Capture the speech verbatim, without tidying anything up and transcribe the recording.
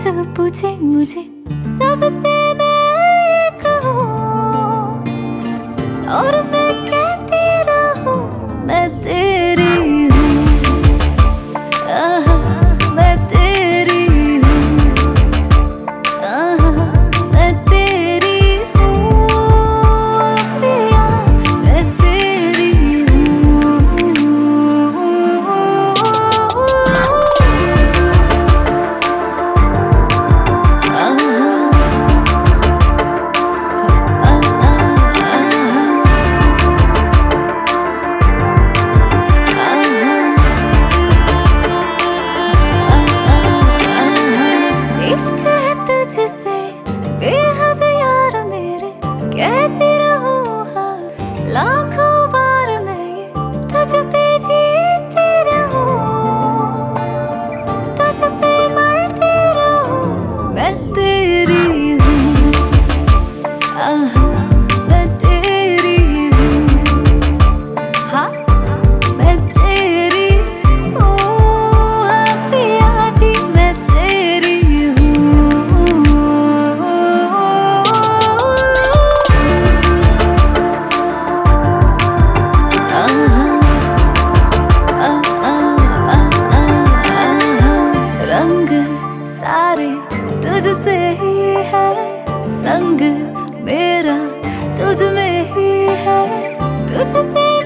जो पूछे मुझे सबसे मैं कहूँ, और मैं कहती रहूं मैं तेरी हूँ, आहा मैं तेरी हूँ, आहा मैं तेरी हूँ पिया, मैं तेरी हूँ। इश्क है तुझसे बेहद यार मेरे, कहती रहूं हाँ लाखों बार मैं ये तुझ पे जीती रहूं, तुझ पे मरती रहूं मैं तेरी हूँ, आहा मैं तेरी हूँ, हाँ मैं तेरी हूँ, हाँ पिया जी मैं तेरी रंग सारे तुझसे ही है, संग मेरा तुझ में ही है, तुझसे